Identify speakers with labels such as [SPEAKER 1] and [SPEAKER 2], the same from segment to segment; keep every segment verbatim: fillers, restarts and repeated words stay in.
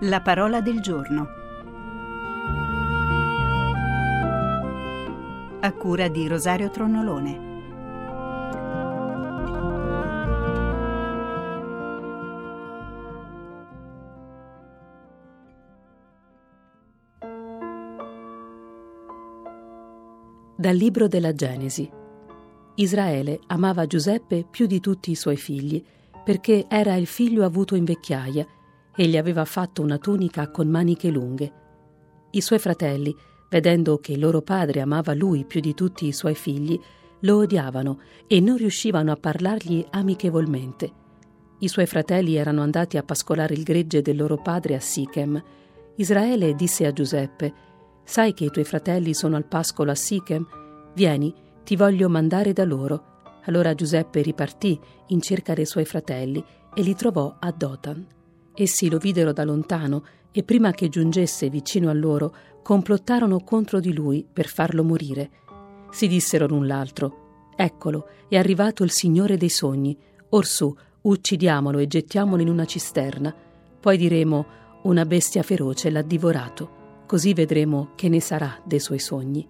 [SPEAKER 1] La parola del giorno. A cura di Rosario Tronnolone.
[SPEAKER 2] Dal libro della Genesi. Israele amava Giuseppe più di tutti i suoi figli, perché era il figlio avuto in vecchiaia e gli aveva fatto una tunica con maniche lunghe. I suoi fratelli, vedendo che il loro padre amava lui più di tutti i suoi figli, lo odiavano e non riuscivano a parlargli amichevolmente. I suoi fratelli erano andati a pascolare il gregge del loro padre a Sichem. Israele disse a Giuseppe: «Sai che i tuoi fratelli sono al pascolo a Sichem? Vieni, ti voglio mandare da loro». Allora Giuseppe ripartì in cerca dei suoi fratelli e li trovò a Dotan. Essi lo videro da lontano e prima che giungesse vicino a loro complottarono contro di lui per farlo morire. Si dissero l'un l'altro: «Eccolo, è arrivato il Signore dei sogni. Orsù, uccidiamolo e gettiamolo in una cisterna. Poi diremo: una bestia feroce l'ha divorato. Così vedremo che ne sarà dei suoi sogni».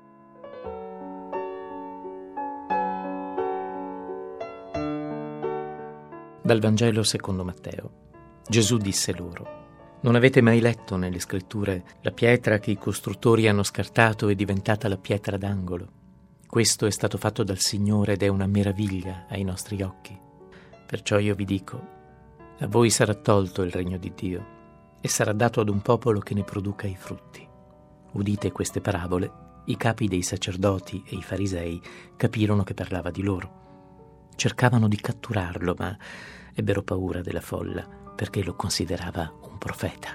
[SPEAKER 3] Dal Vangelo secondo Matteo. Gesù disse loro: «Non avete mai letto nelle scritture la pietra che i costruttori hanno scartato è diventata la pietra d'angolo? Questo è stato fatto dal Signore ed è una meraviglia ai nostri occhi. Perciò io vi dico: a voi sarà tolto il regno di Dio e sarà dato ad un popolo che ne produca i frutti». Udite queste parabole, i capi dei sacerdoti e i farisei capirono che parlava di loro. Cercavano di catturarlo, ma ebbero paura della folla, perché lo considerava un profeta.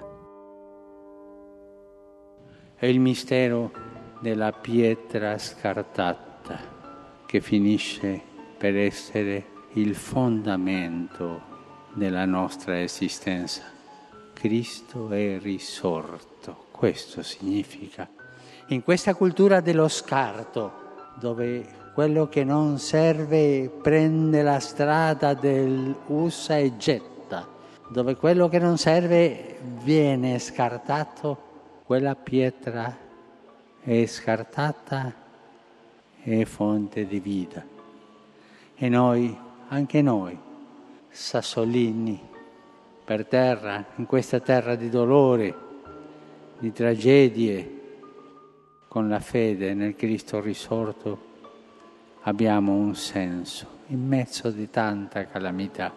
[SPEAKER 4] È il mistero della pietra scartata, che finisce per essere il fondamento della nostra esistenza. Cristo è risorto, questo significa. In questa cultura dello scarto, dove quello che non serve prende la strada del usa e getta, dove quello che non serve viene scartato, quella pietra è scartata e fonte di vita. E noi, anche noi, sassolini per terra, in questa terra di dolore, di tragedie, con la fede nel Cristo risorto, abbiamo un senso in mezzo di tanta calamità.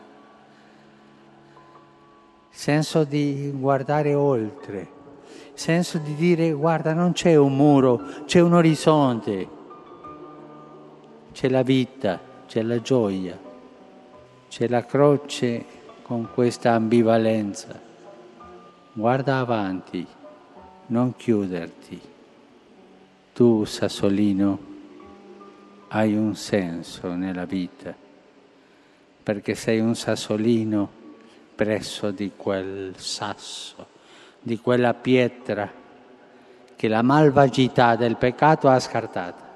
[SPEAKER 4] Senso di guardare oltre, senso di dire: guarda, non c'è un muro, c'è un orizzonte, c'è la vita, c'è la gioia, c'è la croce con questa ambivalenza. Guarda avanti, non chiuderti. Tu, sassolino, hai un senso nella vita, perché sei un sassolino presso di quel sasso, di quella pietra che la malvagità del peccato ha scartata.